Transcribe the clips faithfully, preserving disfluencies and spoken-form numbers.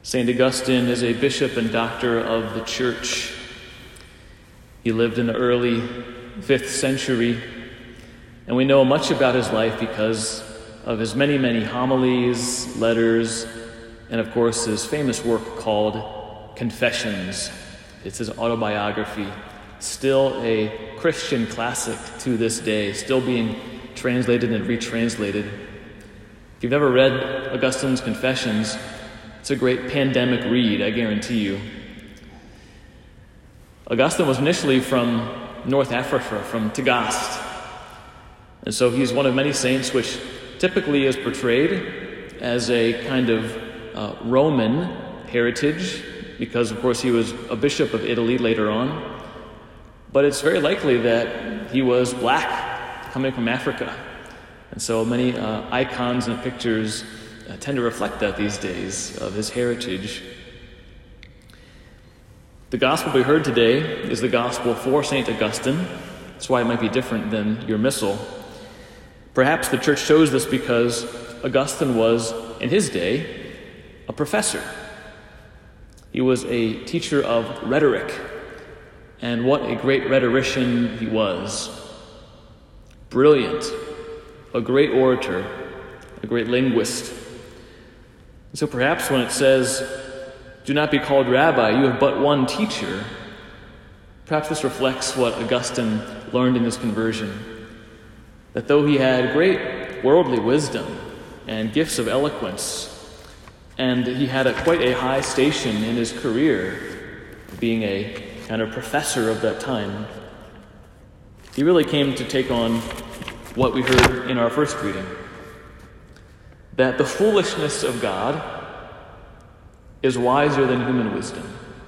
Saint Augustine is a bishop and doctor of the Church. He lived in the early fifth century, and we know much about his life because of his many, many homilies, letters, and of course his famous work called Confessions. It's his autobiography, still a Christian classic to this day, still being translated and retranslated. If you've ever read Augustine's Confessions, it's a great pandemic read, I guarantee you. Augustine was initially from North Africa, from Tagaste. And so he's one of many saints which typically is portrayed as a kind of uh, Roman heritage, because of course he was a bishop of Italy later on. But it's very likely that he was black, coming from Africa. And so many uh, icons and pictures uh, tend to reflect that these days, of his heritage. The gospel we heard today is the gospel for Saint Augustine. That's why it might be different than your missal. Perhaps the church chose this because Augustine was, in his day, a professor. He was a teacher of rhetoric, and what a great rhetorician he was. Brilliant, a great orator, a great linguist. And so perhaps when it says, "Do not be called rabbi, you have but one teacher," perhaps this reflects what Augustine learned in his conversion. That though he had great worldly wisdom and gifts of eloquence, and he had a, quite a high station in his career, being a kind of professor of that time, he really came to take on what we heard in our first reading. That the foolishness of God is wiser than human wisdom.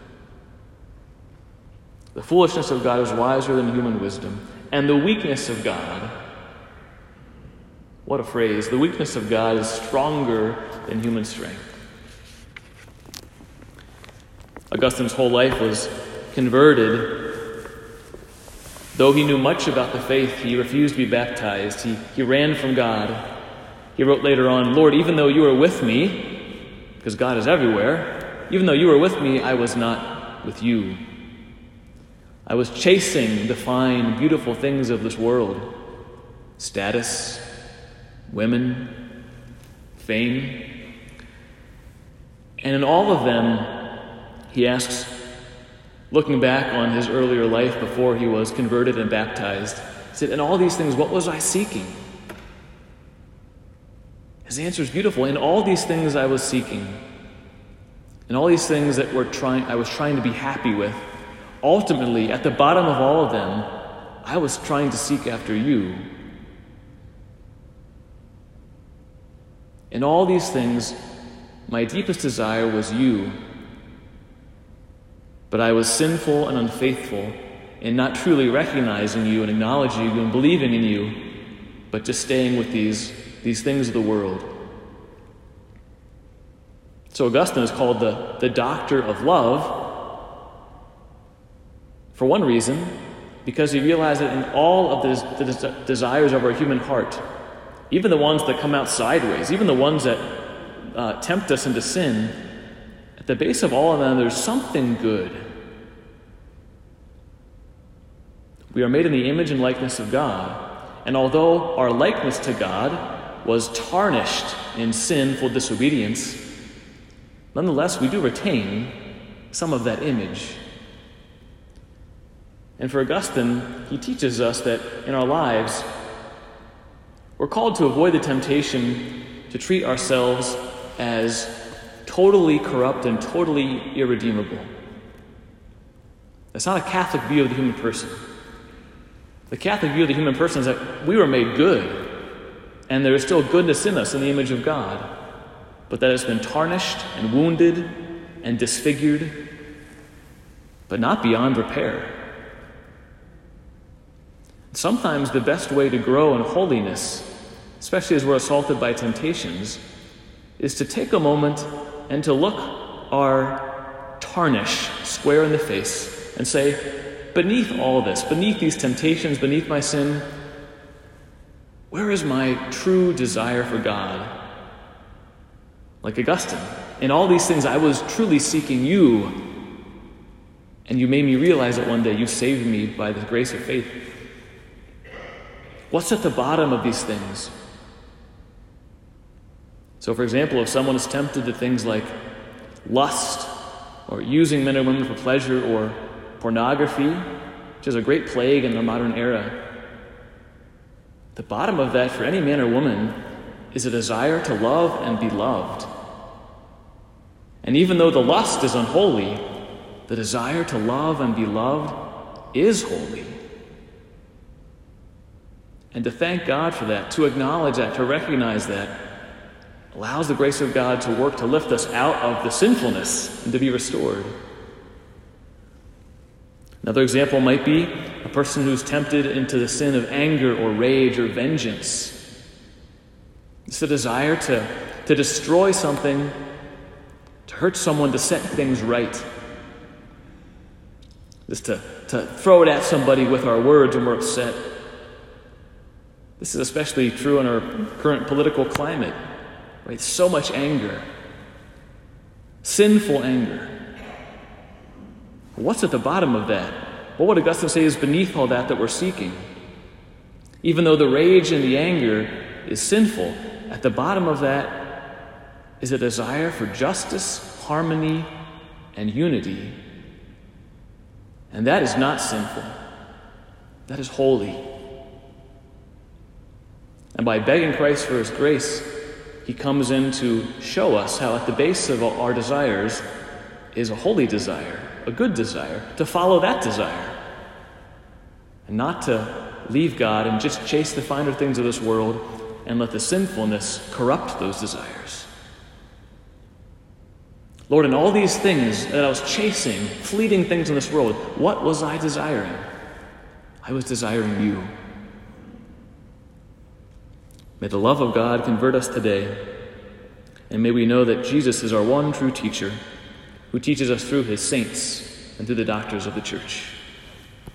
The foolishness of God is wiser than human wisdom. And the weakness of God, what a phrase, the weakness of God is stronger than human strength. Augustine's whole life was converted. Though he knew much about the faith, he refused to be baptized. He, he ran from God. He wrote later on, "Lord, even though you were with me," because God is everywhere, "even though you were with me, I was not with you. I was chasing the fine, beautiful things of this world. Status, women, fame. And in all of them," he asks, looking back on his earlier life before he was converted and baptized, he said, "In all these things, what was I seeking?" His answer is beautiful. "In all these things I was seeking. In all these things that were trying, I was trying to be happy with. Ultimately, at the bottom of all of them, I was trying to seek after you. In all these things, my deepest desire was you. But I was sinful and unfaithful in not truly recognizing you and acknowledging you and believing in you, but just staying with these, these things of the world." So Augustine is called the, the doctor of love for one reason, because he realized that in all of the, the des- desires of our human heart, even the ones that come out sideways, even the ones that uh, tempt us into sin, at the base of all of them, there's something good. We are made in the image and likeness of God, and although our likeness to God was tarnished in sinful disobedience, nonetheless, we do retain some of that image. And for Augustine, he teaches us that in our lives, we're called to avoid the temptation to treat ourselves as totally corrupt and totally irredeemable. That's not a Catholic view of the human person. The Catholic view of the human person is that we were made good, and there is still goodness in us in the image of God, but that has been tarnished and wounded and disfigured, but not beyond repair. Sometimes the best way to grow in holiness, especially as we're assaulted by temptations, is to take a moment and to look our tarnish square in the face and say, beneath all this, beneath these temptations, beneath my sin, where is my true desire for God? Like Augustine, in all these things I was truly seeking you, and you made me realize that one day you saved me by the grace of faith. What's at the bottom of these things? So, for example, if someone is tempted to things like lust, or using men and women for pleasure, or pornography, which is a great plague in the modern era, the bottom of that for any man or woman is a desire to love and be loved. And even though the lust is unholy, the desire to love and be loved is holy. And to thank God for that, to acknowledge that, to recognize that, allows the grace of God to work to lift us out of the sinfulness and to be restored. Another example might be a person who's tempted into the sin of anger or rage or vengeance. It's the desire to, to destroy something, to hurt someone, to set things right. Just to, to throw it at somebody with our words when we're upset. This is especially true in our current political climate, right? So much anger. Sinful anger. What's at the bottom of that? What would Augustine say is beneath all that that we're seeking? Even though the rage and the anger is sinful, at the bottom of that is a desire for justice, harmony, and unity. And that is not sinful. That is holy. And by begging Christ for his grace, he comes in to show us how at the base of our desires is a holy desire, a good desire, to follow that desire. And not to leave God and just chase the finer things of this world and let the sinfulness corrupt those desires. Lord, in all these things that I was chasing, fleeting things in this world, what was I desiring? I was desiring you. May the love of God convert us today, and may we know that Jesus is our one true teacher who teaches us through his saints and through the doctors of the church.